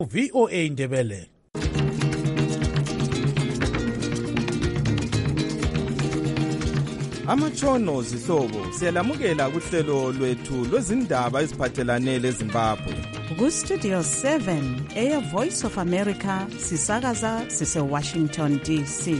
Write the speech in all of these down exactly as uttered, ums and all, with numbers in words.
V O A Ndebele. Amatshono zihlobo siyalamukela kuhlelo lwethu lwezindaba eziphathelane leZimbabwe. Ku Studio seven Air Voice of America sisakaza sise Washington D C.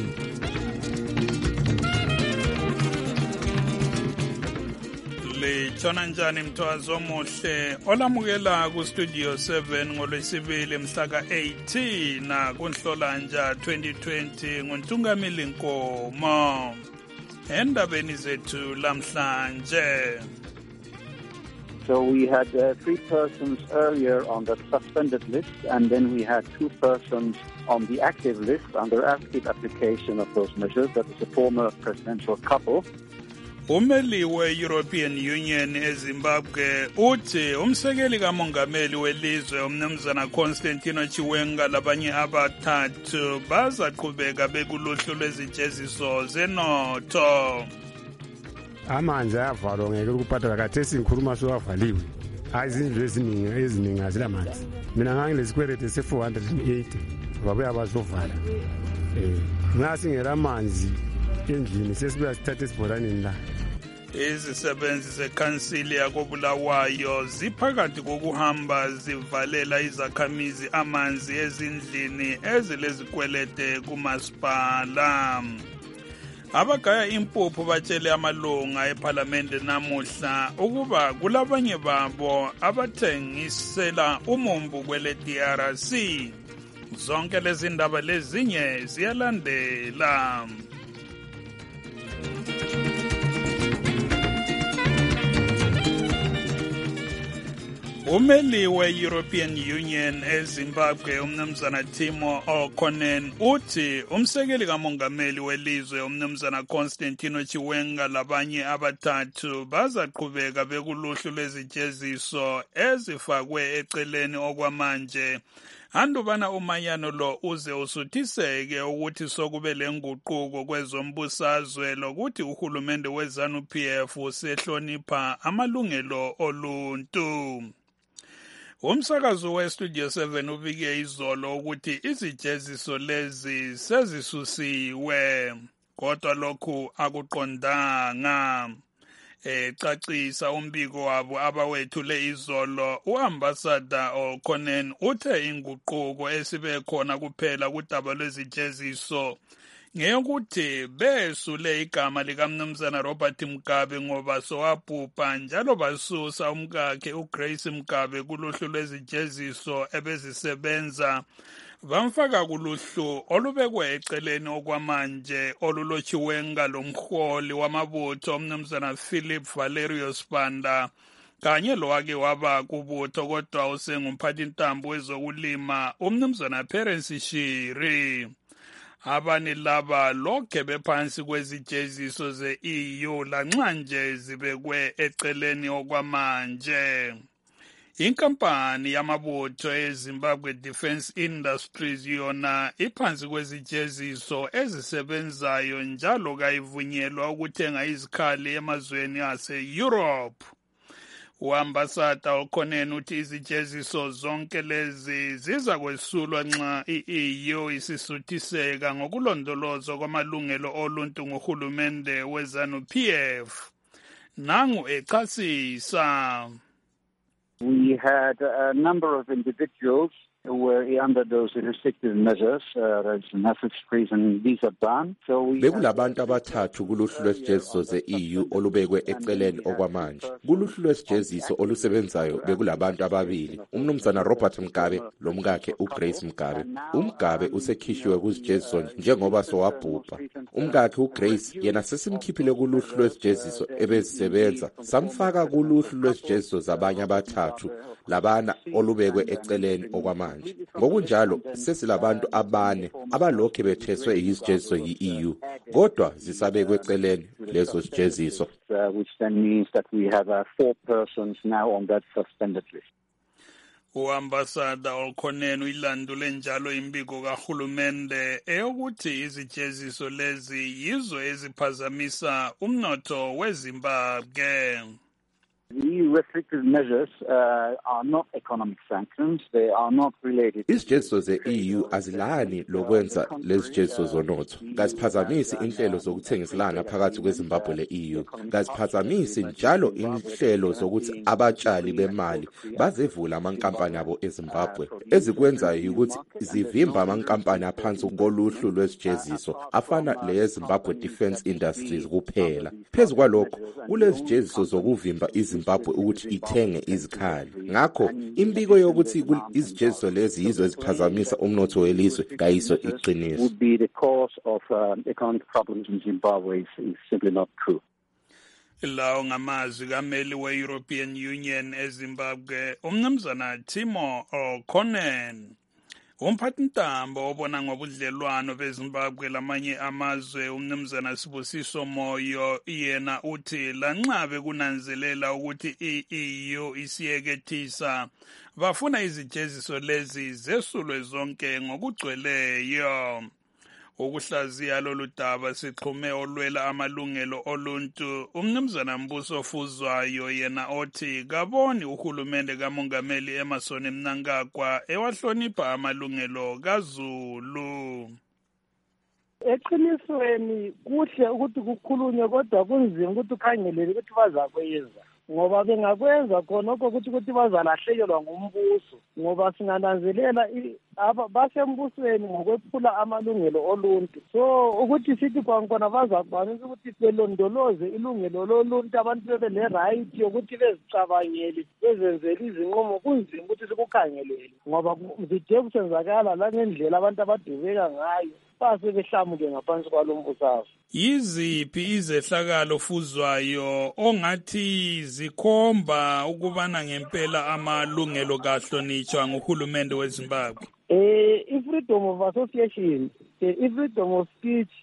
Litshona njani mthwazo omuhle olamukela ku Studio seven ngolwesibili mhla ka eighteen na kuNhlolanja twenty twenty nguNtungamili Nkomo. Endabeni zethu lamhlanje. So we had uh, three persons earlier on the suspended list, and then we had two persons on the active list under active application of those measures. That was a former presidential couple. Umeli we-European Union eZimbabwe uthi umsekeli kamongameli welizwe umnumzana Constantino Chiwenga labanye abathathu bazaqhubeka bekuluhlu lwezijeziso zenotho. Amanzi ayavalwa ngeke ukuphatha khathesi ngikhuluma sowavaliwe. Izindlu eziningi eziningi azilamanzi. Mina ngangilesikwelete se four hundred eighty babuya bazovala. Eh ngasingela amanzi endlini sesibuya sithathe esibhoraneni la. Izisebenzi zekhansili yakobulawayo ziphakathi kokuhamba zivalela izakhamizi amanzi ezindlini ezilezikwelete kumasipala. Abagaya impuphu batshele amalunga eParliament namuhla ukuba kulabanye babo abathengisela umumbu kwele D R C. Zonke lezi ndaba lezinye ziyalandela. Umeli we-European Union eZimbabwe umnumzana Timo O'Connor uthi umsekeli kamongameli welizwe umnumzana Constantino Chiwenga labanye abathathu bazaqhubeka bekuluhlu lwezijeziso ezifakwe eceleni okwamanje. Andubana umanyano lo uze usuthiseke ukuthi sokube lenguquko kwezombusazwe lokuthi uhulumende weZANU P F usehlonipha amalungelo oluntu. Umsakazo we-Studio seven ubike izolo ukuthi izijeziso lezi sezisusiwe, kodwa lokhu akuqondanga. Ecacisa umbiko wabo abawethule izolo, uambassador O'Connor uthe inguquko esibe khona kuphela kudaba lwezijeziso ngeyokuthi besule igama likamnumzana Robert Mugabe ngoba sowabhubha njalo basusa umkakhe uGrace Mugabe kuluhlu lwezijeziso ebezisebenza bamfaka kuluhlu olubekwe eceleni okwamanje olulotshiwenga lomholi wamabutho umnumzana Philip Valerio Spanda kanye lowake waba kubutho kodwa usengumphathintambo wezokulima umnumzana Perence Shiri. Abani laba lokhe bephansi kwezijeziso ze-E U lanxa nje zibekwe eceleni okwamanje. Inkampani yamabutho eZimbabwe Defence Industries yona iphansi kwezijeziso ezisebenzayo njalo kayivunyelwa ukuthenga izikhali emazweni ase-Europe. Uambassador O'Connor uthi izijeziso zonke lezi ziza kwesulwa nxa i-E U isisuthiseka ngokulondolozwa kwamalungelo oluntu nguhulumende weZANU P F. Nangu echasisa. We had a number of individuals who were under those restrictive measures, uh, as message freeze and visa ban. So we bekulabantu abathathu kuluhlu lwesijeziso ze-E U olubekwe eceleni okwamanje. Kuluhlu lwesijeziso olusebenzayo bekulabantu ababili, umnumzana Robert Mugabe lomkakhe uGrace Mugabe. UMugabe usekhishiwe kuzijeziso njengoba sowabhubha. Umkakhe uGrace yena sesimkhiphile kuluhlu lwesijeziso ebezisebenza samfaka kuluhlu lwesijeziso zabanye abathathu labana olubekwe eceleni okwamanje. Ngokunjalo sesilabantu abane abalokhe betheswe izijeziso yi-E U kodwa zisabekwe eceleni lezo zijeziso, which then means that we have uh, four persons now on that suspended list. Uambassador O'Connor uyilandule njalo imbiko kahulumende eyokuthi izijeziso lezi yizo eziphazamisa umnotho weZimbabwe. The E U restrictive measures uh, are not economic sanctions. They are not related. Izijeziso ze-E U azilani lokwenza lezi zijeziso zonotho. Kaziphazamisi inhlelo zokuthengiselana phakathi kweZimbabwe le-E U. Kaziphazamisi njalo inhlelo zokuthi abatshali bemali bazevula amankampani abo eZimbabwe. Ezikwenzayo ukuthi zivimba amankampani aphansi koluhlu lwezijeziso afana leyeZimbabwe Defence Industries kuphela. Phezu kwalokho, kulezi zijeziso zokuvimba iZimbabwe ukuthi ithenge izikhali. Ngakho, imbiko yokuthi izijeziso lezi yizo eziphazamisa umnotho welizwe kayiso iqiniso. Would be the cause of uh, economic problems in Zimbabwe is, is simply not true. Lawo ngamazwi kameli we-European Union eZimbabwe umnumzana Timo O'Connell. Umphathintambo obona ngobudlelwano beZimbabwe lamanye amazwe umnumzana Sibusiso Moyo yena uthi lanxabe kunanzelela ukuthi i-E U isiyekethisa bafuna izijeziso lezi zesulwe zonke ngokugcweleyo. Ukuhlaziya lolu daba sixhume olwela amalungelo oluntu umnumzana Mbuso Fuzwayo yena othi kaboni uhulumende kamongameli Emmerson Mnangagwa ewahlonipha amalungelo kaZulu. Eqinisweni kuhle ukuthi kukhulunywe kodwa kunzima ukuthi ukhangelele ukuthi bazakwenza ngoba bengakwenza khonokho ukuthi ukuthi bazalahlekelwa ngumbuso ngoba singananzelela basembusweni ngokwephula amalungelo oluntu. So ukuthi sithi kwankona bazakwanisa ukuthi belondoloze ilungelo loluntu abantu bebe le-right yokuthi bezicabangele bezenzele izinqumo kunzima ukuthi sikukhangelele ngoba zide kusenzakala langendlela abantu abadubeka ngayo base behlamuke ngaphansi kwalombusazo. Yiziphi izehlakalo Fuzwayo ongathi zikhomba ukubana ngempela amalungelo kahlonitshwa nguhulumende weZimbabwe? Eh, i-freedom of association, i-freedom of speech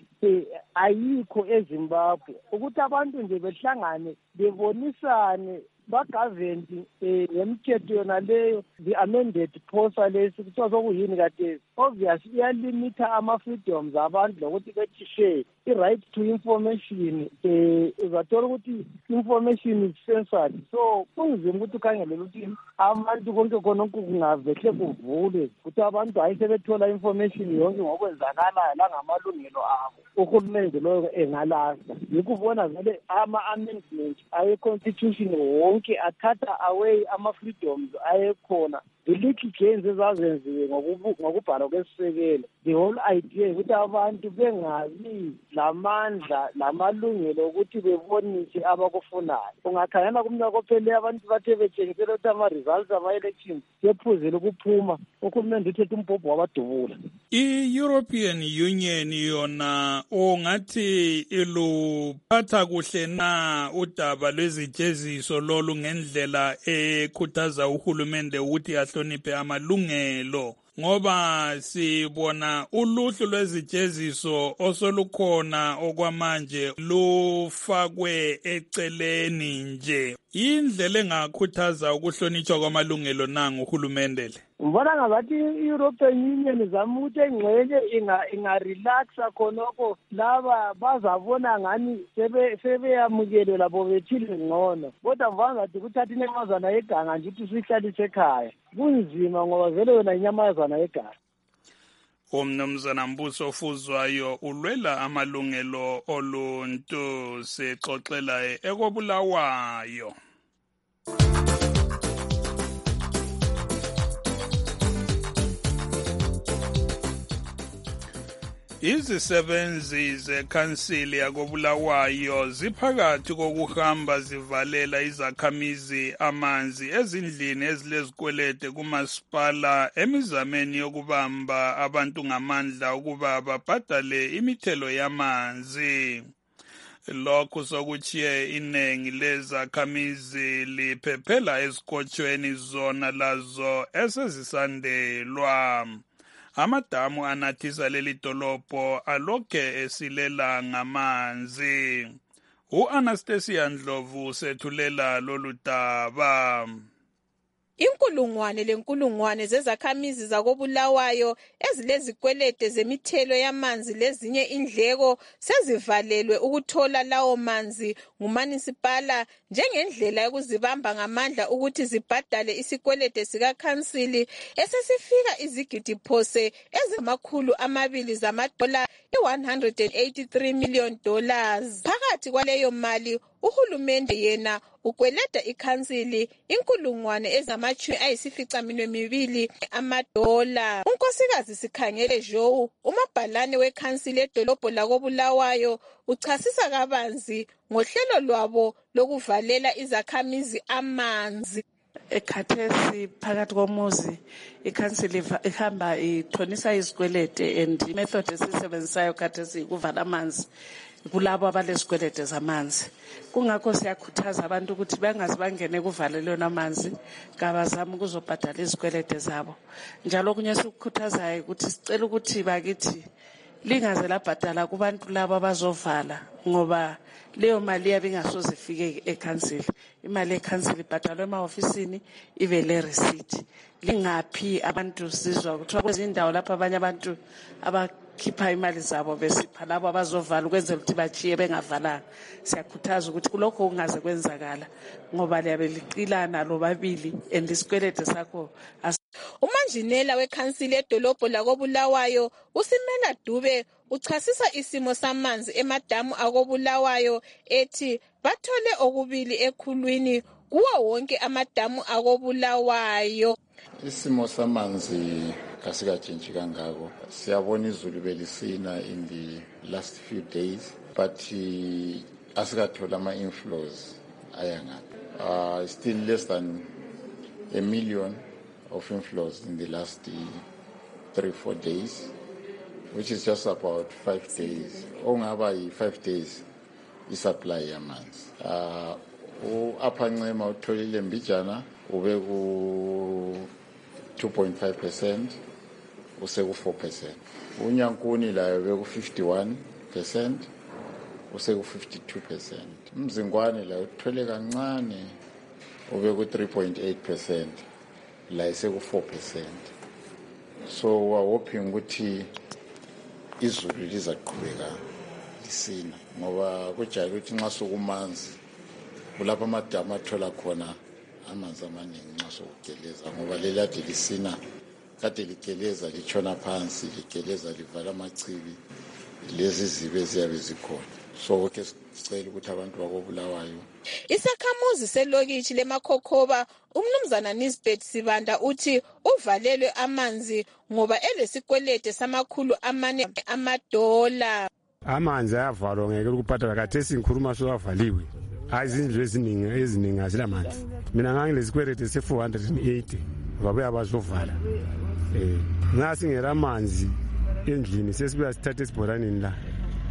ayikho eZimbabwe. Ukuthi abantu nje behlangane bebonisane bagaventi ngemithetho yona leyo the amended posa lesi kuthiwa sokuyini kade obviously iyalimita ama-freedoms abantu lokuthi bethi share i-right to information um uzathola ukuthi information is censored. So kunzima ukuthi ukhangelele ukuthi abantu konke khonokho kungavehle kuvulwe ukuthi abantu hayi sebethola information yonke ngokwenzakalayo langamalungelo abo uhulumende loyo engalasta. Yikho ubona vele ama-amendment awe-constitution wonke athatha away ama-freedoms ayekhona. The little gains ezazenziwe ngokubhalwa kwesisekelo. The whole idea ukuthi abantu bengabi lamandla lamalungelo ukuthi bebonise abakufunayo. Ungakhangela kumnyaka ophele abantu bathe betshengisela ukuthi ama-results ama-elections sephuzile ukuphuma uhulumende uthethe umbhobho wabadubula. I-European Union yona ongathi iluphatha kuhle na udaba lwezijeziso lolu ngendlela ekhuthaza uhulumende ukuthi ahloniphe amalungelo ngoba sibona uluhlu lwezijeziso osolukhona okwamanje lufakwe eceleni nje. Indlela engakhuthaza ukuhlonitshwa kwamalungelo nangu uhulumende le. Mbona ngathi i-European Union izama ukuthi engxenye inga-relaxa khonokho laba bazabona ngani sebeyamukele labo bethile ngcono. Kodwa mbona ngathi kuthatha inyamazana yeganga nje ukuthi sihlalise ekhaya kunzima ngoba vele yona inyamazana yeganga. Umnumzana Mbuso Fuzwayo ulwela amalungelo oluntu sexoxela ekobulawayo. Izisebenzi zekhansili yakobulawayo ziphakathi kokuhamba zivalela izakhamizi amanzi ezindlini ezilezikwelede kumasipala emizameni yokubamba abantu ngamandla ukuba babhadale imithelo yamanzi. Lokhu sokuchiye inengi lezakhamizi liphephela esikotshweni zona lazo esezisandelwa. Amadamu anathisa leli dolobho alokhe esilela ngamanzi. U-Anastasia Ndlovu sethulela lolu daba. Inkulungwane lenkulungwane zezakhamizi zakoBulawayo ezilezikwelede zemithelo yamanzi lezinye indleko sezivalelwe ukuthola lawo manzi ngumanisipala njengendlela yokuzibamba ngamandla ukuthi zibhadale isikwelede sikakhansili esesifika izigidi phose ezingamakhulu amabili zamadola i-one hundred eighty-three million dollars. Phakathi kwaleyo mali uhulumende yena ukweleda ikhansili inkulungwane ezamatshumi ayisificaminwe mibili amadola. Unkosikazi Sikhangele Joe, umabhalane wekhansili edolobho lakoBulawayo, uchasisa kabanzi ngohlelo lwabo lokuvalela izakhamizi amanzi. Ekhathesi phakathi komuzi ikhansili ihamba ithonisa izikwelede and method esisebenzisayo khathesi ukuvala amanzi kulabo abalezikwelede zamanzi. Kungakho siyakhuthaza abantu ukuthi bangaze bangene kuvalelwe namanzi kabazama ukuzobhadala izikwelede zabo. Njalo kunye sikukhuthazayo ukuthi sicela ukuthi bakithi lingaze labhadala kubantu labo abazovala ngoba leyo mali yabe ingasoze ifike ekhansili. Imali ekhansili ibhadalwe ema-ofisini ivele receipt. Lingaphi abantu sizwa kuthiwa kwezindawo lapho abanye abantu abakhipha imali zabo besipha labo abazovala ukwenzela ukuthi bachiye bengavalanga. Siyakhuthaza ukuthi kulokho kungaze kwenzakala ngoba liyabe liqilana lobabili and isikwelede sakho. Umanjinela wekhansili edolobho lakoBulawayo uSimela Dube uchasisa isimo samanzi emadamu akoBulawayo ethi bathole okubili ekhulwini kuwo wonke amadamu akoBulawayo. Isimo samanzi kasikatshintshi kangako. Siyabona izulu belisina in the last few days but uh, asikathola ama-inflows ayangaphi. Uh, still less than a million of inflows in the last uh, three, four days, which is just about five days. Ongaba five days i-supply yamanzi. Uh, u-Upper Ncema utholile Mbijana ube ku two point five percent, use ku four percent. Unyankuni layo ube ku fifty-one percent, use ku fifty-two percent. Mzingwane layo uthole kancane ube ku three point eight percent. La ise ku four percent. So we're hoping ukuthi izulu lizaqhubeka lisina ngoba kujayele ukuthi nxa sokumanzi kulapha amadamu athola khona amanzi amaningi nxa sokugeleza ngoba lelade lisina kade ligeleza litshona phansi ligeleza livala amachibi lezi zibe ziyabe zikhona. So ke sicela ukuthi abantu bakoBulawayo. Isakhamuzi selokitshi leMakhokhoba umnumzana Nisbet Sibanda uthi uvalelwe amanzi ngoba elesikwelede samakhulu amane amadola. Amanzi ayavalwa ngeke ukubhadala khathesi ngikhuluma so avaliwe. Izindlu eziningi eziningi azilamanzi. Mina ngangilesikwelede se four hundred eighty babuye abazovala. Eh ngasi ngera amanzi endlini sesibuya sithathe isibhoraneni la.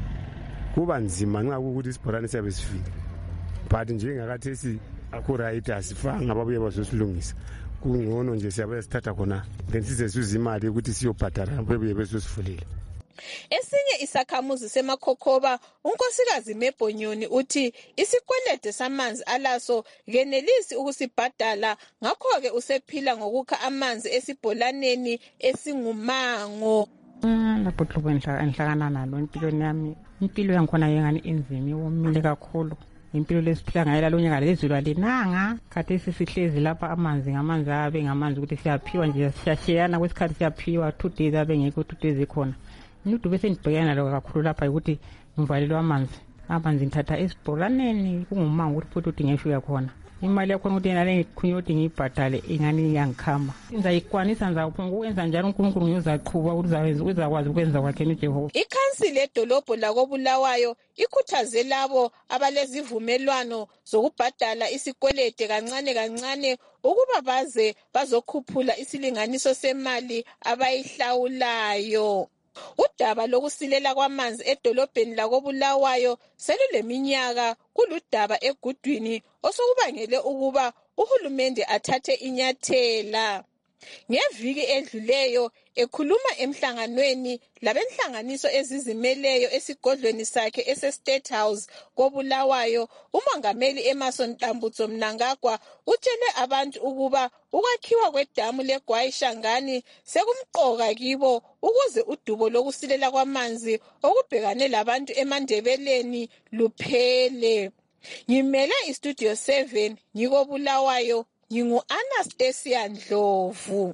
Kuba nzima nxa ukuthi isibhorane siyabe sifile. But njengakathesi akho right asifanga babuye bazosilungisa. Kungcono nje siyabe sithatha khona lensize sizuza imali ukuthi siyobhadala bebuye bezosifulela. Esinye isakhamuzi seMakhokhoba unkosikazi Mebonyoni uthi isikwelede samanzi alaso genelisi ukusibhadala ngakho ke usephila ngokukha amanzi esibholaneni esingumango. Lapho hlobonhla enhlakana nalo empilweni yami impilo yangikhona yengani inzima iwomile kakhulu. Impilo lesiphila ngayo lalonyaka lezulu alinanga khathesi sihlezi lapha amanzi ngamanzi abe ngamanzi ukuthi siyaphiwa nje siyashiyana kwesikhathi siyaphiwa two days abe ngekho two days ikhona. Ngidu bese ngibhekana lo kakhulu lapha ukuthi ngivalelwe amanzi amanzi ngithatha esibholaneni kungumango ukuthi futhi udinge ngifika khona imali yakho ukuthi yena lengikhunyo ukuthi ngibhadale ingani yangikhama ngizayikwanisa ngizaphunga ukwenza njalo uNkulunkulu ngizaqhuba ukuthi uzakwazi ukwenza kwakhe uJehova. Ikhansili edolobho lakoBulawayo ikhuthaze labo abalezivumelwano zokubhadala isikwelede kancane kancane ukuba baze bazokhuphula isilinganiso semali abayihlawulayo. Udaba lokusilela kwamanzi edolobheni lakoBulawayo seluleminyaka kuludaba egudwini osokubangele ukuba uhulumende athathe inyathela. Ngeviki edluleyo ekhuluma emhlanganweni labenhlanganiso ezizimeleyo esigodlweni sakhe ese-State House koBulawayo, uMongameli Emmerson Tambutso Mnangagwa utshele abantu ukuba ukwakhiwa kwedamu leGwai Shangani sekumqoka kibo ukuze udubo lokusilela kwamanzi okubhekane labantu eMandebeleni luphele. Ngimele iStudio seven ngikoBulawayo, ngingu-Anastasia Ndlovu.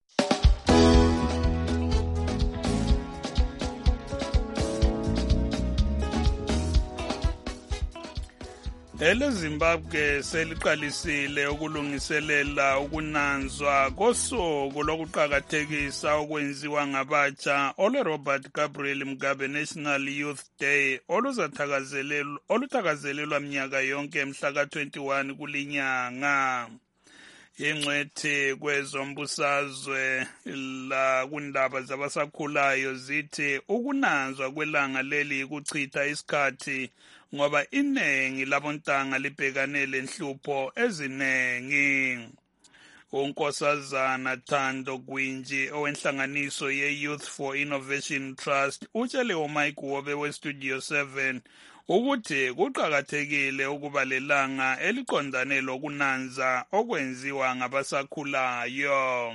EleZimbabwe seliqalisile ukulungiselela ukunanzwa kosuku lokuqakathekisa okwenziwa ngabatsha olweRobert Gabriel Mugabe National Youth Day oluzathakazelelwa oluthakazelelwa minyaka yonke mhla ka twenty-one kulinyanga. Ingcwethi kwezombusazwe la kundaba zabasakhulayo zithi ukunanzwa kwelanga leli kuchitha isikhathi ngoba iningi labontanga libhekane lenhlupho ezinengi. uNkosazana Thando Gwinji owenhlanganiso ye-Youth for Innovation Trust utshele uMike Wobe we-Studio seven ukuthi kuqakathekile ukuba lelanga eliqondane lokunanza okwenziwa ngabasakhulayo.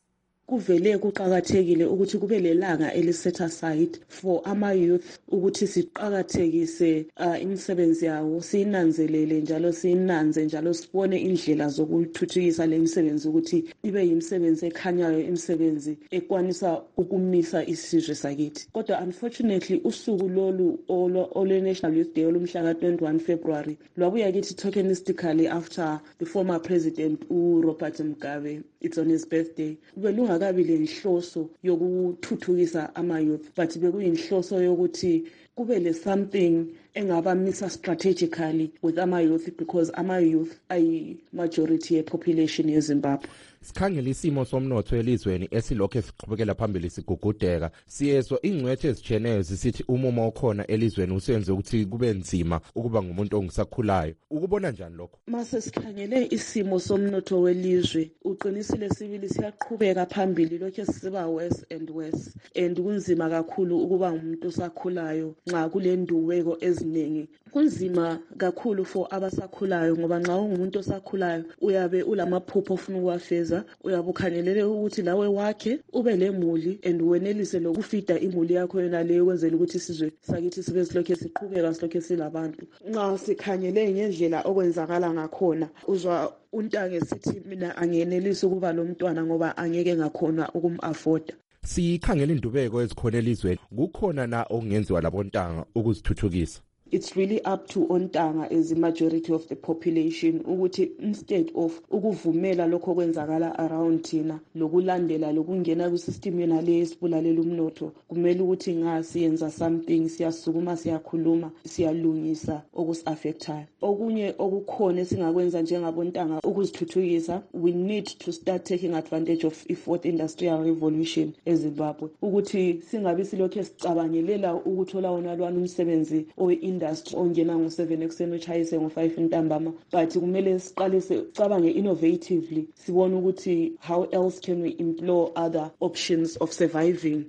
Kuvele kuqakathekile ukuthi kube lelanga eliset aside for ama youth ukuthi siqakathekise uh, imisebenzi yawo, siyinanzelele njalo siyinanze njalo sibone indlela zokuthuthukisa le misebenzi ukuthi ibe yimisebenzi ekhanyayo, imisebenzi ekwanisa ukumisa isizwe sakithi. Kodwa unfortunately usuku lolu ole National Youth Day olumhla ka twenty-one February lwabuya kithi tokenistically after the former president uRobert Mugabe, it's on his birthday. Kube kabi lenhloso yokuthuthukisa ama youth, but bekuyinhloso yokuthi kube le something engabamisa strategically with ama youth, because ama youth ay majority ye population yeZimbabwe. Sikhangela isimo somnotho elizweni esilokho esiqhubekela phambili sigugudeka. Siyezwa ingcwethe ezijeneyo zisithi umumo okhona elizweni usenze ukuthi kube nzima ukuba ngumuntu ongisakhulayo. Ukubona njani lokho? Mase sikhangele isimo somnotho welizwe, uqinisile sibili siyaqhubeka phambili, lokho siba worse and worse, and kunzima kakhulu ukuba ngumuntu osakhulayo nxa kulenduweko eziningi. Kunzima kakhulu for abasakhulayo ngoba nxa ungumuntu osakhulayo uyabe ulamaphupho ofuna ukuwafeza, uyabe ukhangelele ukuthi lawe wakhe ube lemuli and wenelise lokufida imuli yakho yona leyo ukwenzela ukuthi isizwe sakithi sibe silokho siqhubeka silokho silabantu. Nxa sikhangele ngendlela okwenzakala ngakhona uzwa untange sithi mina angenelisi ukuba lo mntwana ngoba angeke ngakhona ukum-afforda. Sikhangela indubeko ezikhona elizweni, kukhona na okungenziwa labontanga ukuzithuthukisa? It's really up to ontanga as the majority of the population ukuthi instead of ukuvumela lokho kwenzakala around thina lokulandela lokungena kwisystem yona le esibulalela umnotho, kumele ukuthi ngasiyenza something, siyasukuma siyakhuluma siyalungisa okusaffectayo. Okunye okukhona singakwenza njengabontanga ukuzithuthukisa, we need to start taking advantage of i-fourth industrial revolution eZimbabwe, ukuthi singabi silokho sicabangelela ukuthola wona lwana umsebenzi owe industry ongena ngo-seven ekuseni uchayise ngo-five ntambama, but kumele siqale sicabange innovatively, sibone ukuthi how else can we employ other options of surviving.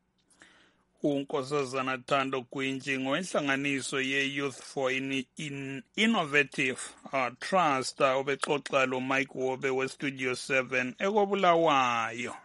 uNkosazana Thando Gwinji ngowenhlanganiso ye-Youth for in, in Innovative uh, Trust obexoxa lo Mike Wobe we-Studio seven ekoBulawayo.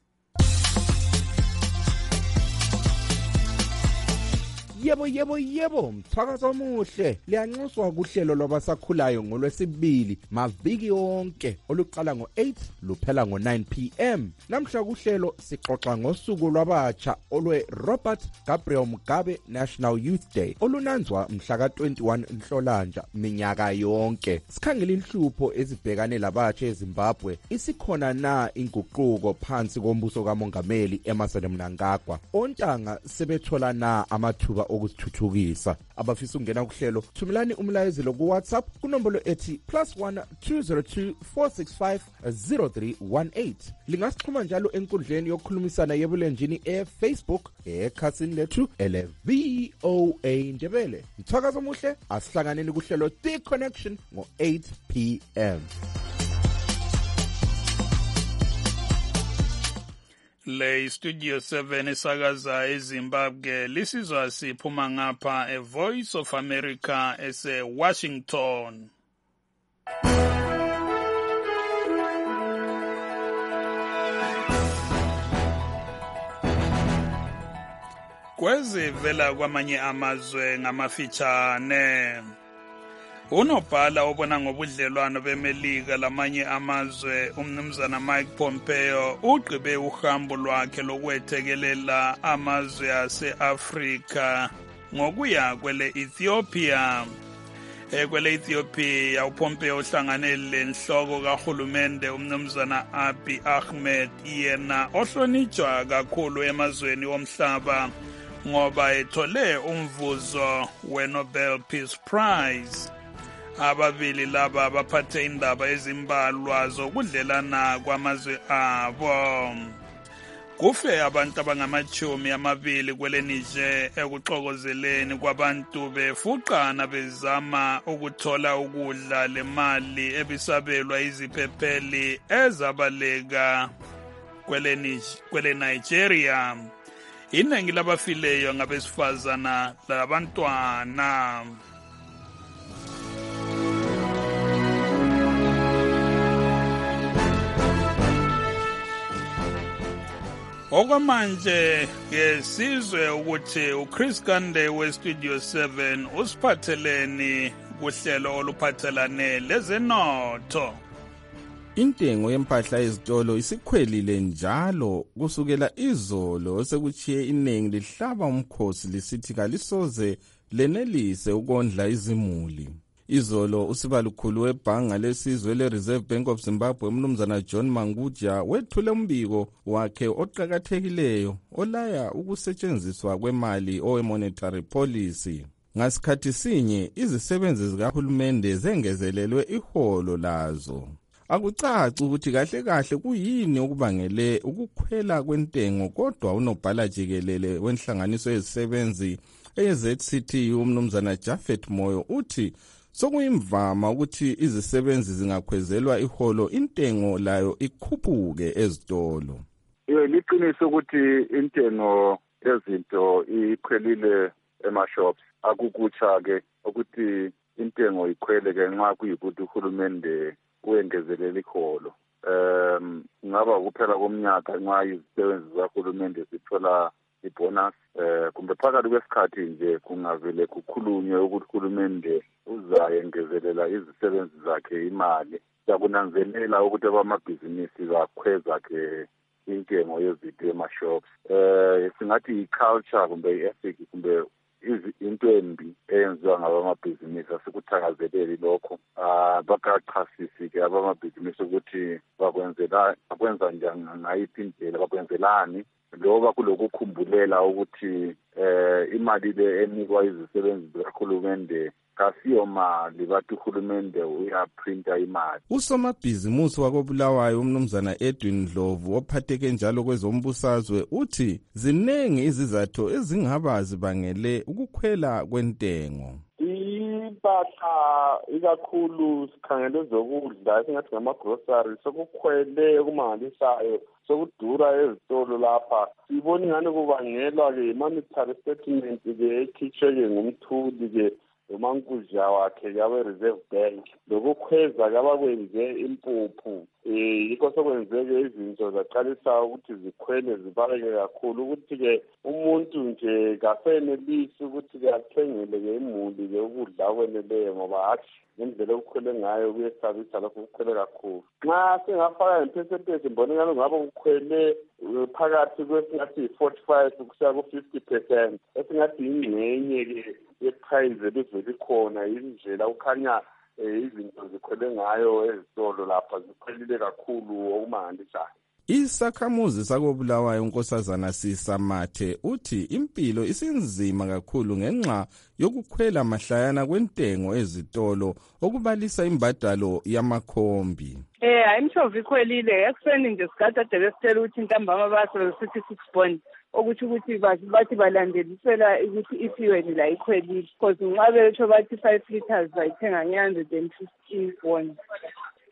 Yebo yebo yebo, mthakazo omuhle liyanxuswa kuhlelo lwabasakhulayo ngolwesibili maviki onke oluqala ngo-eight luphela ngo-nine p m Namhla kuhlelo sixoxa ngosuku lwabatsha olwe Robert Gabriel Mugabe National Youth Day olunanzwa mhla ka twenty-one Nhlolanja minyaka yonke. Sikhangela inhlupho ezibhekane labatsha eZimbabwe, isikhona na inguquko phansi kombuso kaMongameli Emmerson Mnangagwa? Ontanga sebethola na amathuba okuzithuthukisa? Abafisa ungena kuhlelo thumelani umlayezelo ku WhatsApp kunombolo ethi plus one two zero two four six five zero three one eight. Lingasixhuma njalo enkundleni yokukhulumisana yebulenjini e-Facebook ekhasini lethu ele V O A Ndebele. Mthakazo omuhle, asihlanganeni kuhlelo The Connection ngo-eight p m Le Studio seven esakaza eZimbabwe lisizwa siphuma ngapha e Voice of America ese Washington. Kwezivela kwamanye amazwe ngamafitshane. Unobhala obona ngobudlelwano beMelika lamanye amazwe umnumzana Mike Pompeo ugqibe uhambo lwakhe lokwethekelela amazwe ase-Afrika ngokuya kwele Ethiopia. Ekwele Ethiopia uPompeo uhlangane lenhloko kahulumende umnumzana Abiy Ahmed yena ohlonitshwa kakhulu emazweni omhlaba ngoba ethole umvuzo weNobel Peace Prize. Ababili laba baphathe indaba ezimbalwa zokudlelana kwamazwe abo. Kufe abantu abangamachumi amabili kwele Niger ekuxokozeleni kwabantu befuqana bezama ukuthola ukudla lemali ebisabelwa iziphepheli ezabaleka kwele kwele Nigeria. Iningi labafileyo ngabesifazana labantwana. Okwamanje ke sizwe ukuthi uChris Kande weStudio seven usiphatheleni kuhlelo oluphathelane lezenotho. Intengo yempahla ezitolo isikhwelile njalo kusukela izolo sekuchiye iningi lihlaba umkhosi lisithi kalisoze lenelise ukondla izimuli. Izolo usibalukhulu webhanga lesizwe le-Reserve Bank of Zimbabwe umnumzana John Manguja wethule umbiko wakhe oqakathekileyo olaya ukusetshenziswa kwemali owe-monetary policy. Ngasikhathi sinye izisebenzi zikahulumende zengezelelwe iholo lazo. Akucaci ukuthi kahle kahle kuyini okubangele ukukhwela kwentengo kodwa unobhala jikelele wenhlanganiso yezisebenzi e-Z C T U umnumzana Jafet Moyo uthi sokuyimvama ukuthi izisebenzi zingakhwezelwa iholo intengo layo ikhuphuke ezitolo. Yebo liqiniso ukuthi intengo yezinto ikhwelile ema-shops akukutsha ke ukuthi intengo ikhwele ke nxa kuyikuthi uhulumende uyengezelela iholo. Um ngaba kuphela komnyaka nxa izisebenzi zahulumende zithola ibonus eh kumbe phakathi kwesikhathi nje kungavele kukhulunywe ukuthi uhulumende uzayengezelela izisebenzi zakhe imali. Siyakunanzelela ukuthi abamabhizinisi bakhweza ke intengo yezinto ema-shops. Eh singathi i-culture kumbe i-ethic kumbe into embi eyenziwa ngabamabhizinisi asikuthakazeleli lokho. Ah bakachasisi ke abamabhizinisi ukuthi bakwenzela bakwenza njani ngayiphi indlela bakwenzelani loba kulokukhumbulela ukuthi eh imali le enikwa izisebenzi zikahulumende kasiyo mali bathi uhulumende uyaprinta imali. Usomabhizimusi wakobulawayo umnumzana Edwin Dlovu ophatheke njalo kwezombusazwe uthi zinengi izizathu ezingaba zibangele ukukhwela kwentengo. Impahla ikakhulu sikhangele zokudla esingathi ngama-grocery sokukhwele okumangalisayo sokudura ezitolo lapha. Sibona ingane kubangelwa-ke i-monetary statement-ke ekhitshwe-ke ngumthuli-ke uMankuja wakhe yawe-Reserve Bank lokukhweza kabakwenze impuphu. Um yikho sokwenzeke izinto zaqalisa ukuthi zikhwele zibaleke kakhulu ukuthi-ke umuntu nje kasenelisi ukuthi-ke athengele-ke imuli-ke ukudla okweneleyo ngoba hatshi ngendlela okukhwele ngayo kuyesabisa lapho kukhwele kakhulu. Nxa singafaka ngepercentage mbona ingane ngabe kukhwele phakathi kwesingathi yi-forty-five kusiya ku-fifty percent esingathi ingxenye-ke yeprice elivele ikhona indlela ukhanya izinto zikhwele ngayo ezitolo lapha zikhwelile kakhulu okumangalisayo. Isakhamuzi sakobulawayo unkosazana Sisamathe uthi impilo isinzima kakhulu ngenxa yokukhwela mahlayana kwentengo ezitolo okubalisa imbadalo yamakhombi. Eh ayimshova ikhwelile ekuseni nje sigada besitela ukuthi intambama baso sithi six bond okuthi ukuthi bathi balandelisela ukuthi ifuel la ikhwelile because nxa betsho bathi five liters bayithenga nge one hundred fifty bond.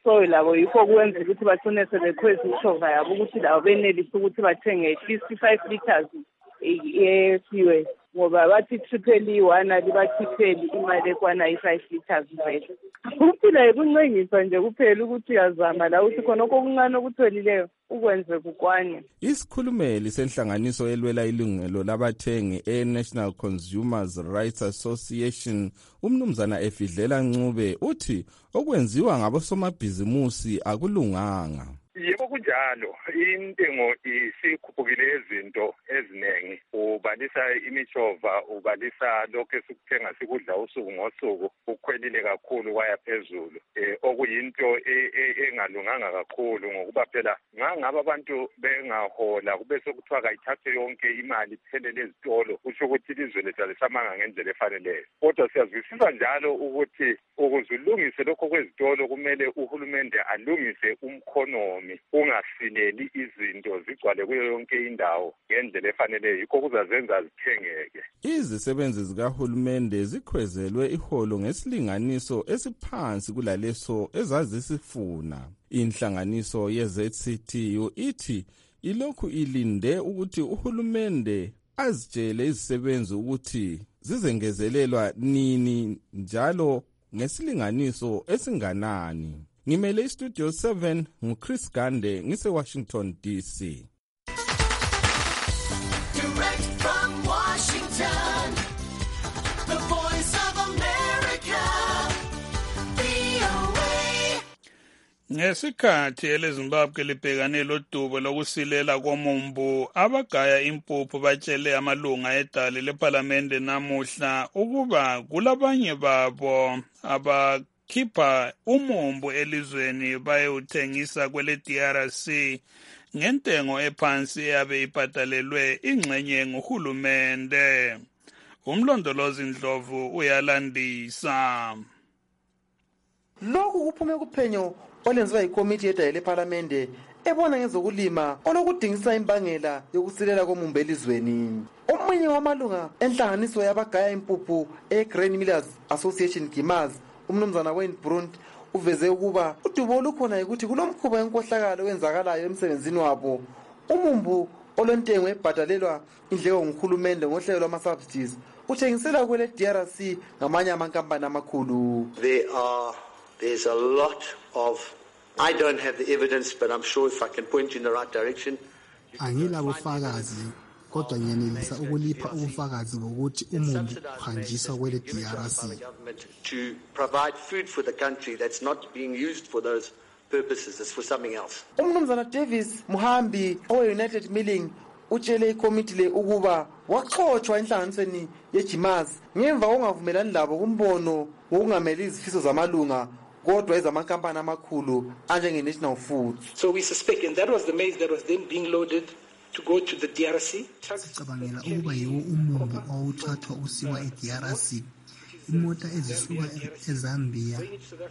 so labo yikho kwenza ukuthi bacine sebekhweza ishova yabo ukuthi labo benelise ukuthi bathenge at least five liters ye-fuel ngoba bathi triple i-one alibakhipheli imali ekwana i-five liters vele. Ukuphila yikuncengisa nje kuphela ukuthi uyazama la uthi khona okuncane okutholileyo ukwenze kukwane. Isikhulumeli senhlanganiso elwela ilungelo labathengi e-National Consumers Rights Association umnumzana Efidlela Ncube uthi okwenziwa ngabosomabhizimusi akulunganga. Yebo kunjalo, intengo isikhuphukile izinto eziningi, ubalisa imishova, ubalisa lokho esikuthenga sikudla usuku ngosuku, ukhwelile kakhulu kwaya phezulu, eh okuyinto engalunganga kakhulu ngokuba phela ngangaba abantu bengahola kube sekuthiwa kayithathe yonke imali iphelele ezitolo, kusho ukuthi ilizwe lethu alisamanga ngendlela efaneleyo. Kodwa siyazwisisa njalo ukuthi ukuze ulungise lokho kwezitolo kumele uhulumende alungise umkhonomi ungasileli izinto zigcwale kuyo yonke indawo ngendlela efaneleyo, yikho kuzazenza zithengeke. Izisebenzi zikahulumende zikhwezelwe iholo ngesilinganiso esiphansi kulaleso ezazisifuna. Inhlanganiso ye-Z C T U ithi ilokhu ilinde ukuthi uhulumende azitshele izisebenzi ukuthi zizengezelelwa nini njalo ngesilinganiso esinganani. Ngimele iStudio seven nguChris Gande ngise Washington D C. Direct from Washington, the voice of America, V O A. Ngesikhathi eleZimbabwe libhekane lodubo lokusilela komumbu, abagaya impuphu batshele amalunga edale leParlamente namuhla ukuba kulabanye babo aba khipha umumbu elizweni bayewuthengisa kwele D R C ngentengo ephansi eyabe ibhadalelwe ingxenye nguhulumende. Umlondolozi Ndlovu uyalandisa. Lokhu kuphume kuphenyo olwenziwa yikomiti yedale leParlamente ebona ngezokulima olokudingisa imbangela yokusilela komumbu elizweni. Omunye wamalunga enhlanganiso yabagaya impuphu eGrain Millers Association Gimaz, umnumzana Wayne Brunt, uveze ukuba udubo olukhona ukuthi kulomkhuba wenkohlakalo wenzakalayo emsebenzini wabo. Umumbu olontengo ebhadalelwa indleko nguhulumende ngohlelo lwama-subsidies uthengisela kwele D R C ngamanye amankampani amakhulu. There are, there's a lot of, I don't have the evidence, but I'm sure if I can point you in the right direction. Angilabufakazi kodwa ngiyenelisa ukulipha ubufakazi bokuthi umumbu uhanjiswa kwele D R C to provide food for the country that's not being used for those purposes, it's for something else. Umnumzana Davis Muhambi owe-United Milling utshele ikomiti le ukuba waxoxwa enhlanganisweni yeGimaz ngemva kokungavumelani labo kumbono wokungameli izifiso zamalunga kodwa ezamankampani amakhulu anjenge-National Foods. So we suspect, and that was the maize that was then being loaded to go to the D R C. Sicabangela ukuba yiwo umumbu owuthathwa usiwa e-D R C. Imota ezisuka eZambia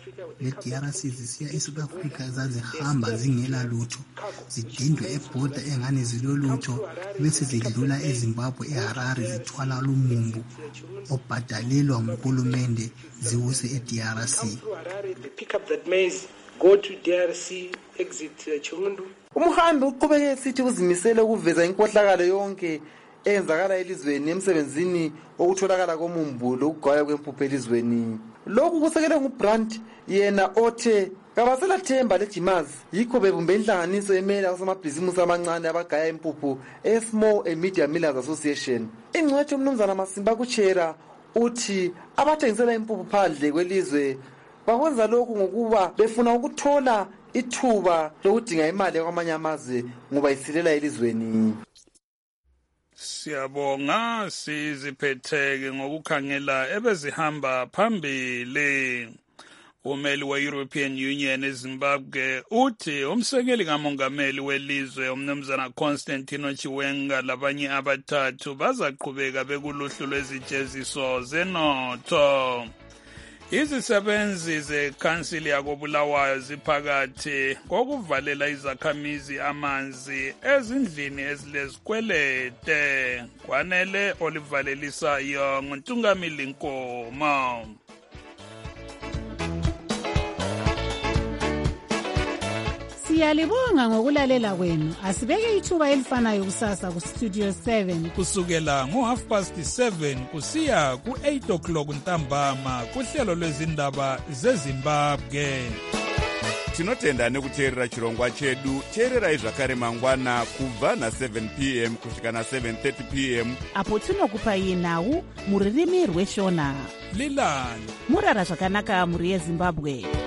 ne-D R C zisiya eSouth Africa zazihamba zingela lutho, zidindwe ebhoda engane zilolutho bese zidlula eZimbabwe eHarare zithwala lumumbu obhadalelwa nguhulumende ziwuse e-D R C. They pick up that maize, go to D R C, exit uh, Chirundu. Umhambi uqhubeke esithi uzimisele ukuveza inkohlakalo yonke eyenzakala elizweni emsebenzini okutholakala komumbu lokugaya kwempuphu elizweni. Lokhu kusekelwe nguBrand yena othe kabasela themba leGimaz yikho bebumbe inhlanganiso emela kusomabhizimusi amancane abagaya impuphu e-Small and Medium Millers Association. Ingcwethu umnumzana Masimba kuchera uthi abathengisela impuphu phandle kwelizwe bakwenza lokhu ngokuba befuna ukuthola ithuba lokudinga imali kwamanye amazwe ngoba isilela elizweni. Siyabonga siziphetheke ngokukhangela ebezihamba phambili. Umeli we-European Union eZimbabwe uthi umsekeli kamongameli welizwe umnumzana Constantino Chiwenga labanye abathathu bazaqhubeka bekuluhlu lwezijeziso zenotho. Izisebenzi zekhansili yakobulawayo ziphakathi kokuvalela izakhamizi amanzi ezindlini ezilezikwelete. Kwanele olivalelisayo nguNtungamili Nkomo. Siyalibonga ngokulalela kwenu. Asibeke ithuba elifanayo kusasa ku Studio seven. Kusukela ngo half past seven kusiya ku eight o'clock ntambama kuhlelo lwezindaba zeZimbabwe. Tinotenda nekuteerera chirongwa chedu. Teererai zvakare mangwana kubva na seven p m kusvika na seven thirty p m apo tinokupai nhau muririmi rweshona. Lilani murara zvakanaka muri yeZimbabwe.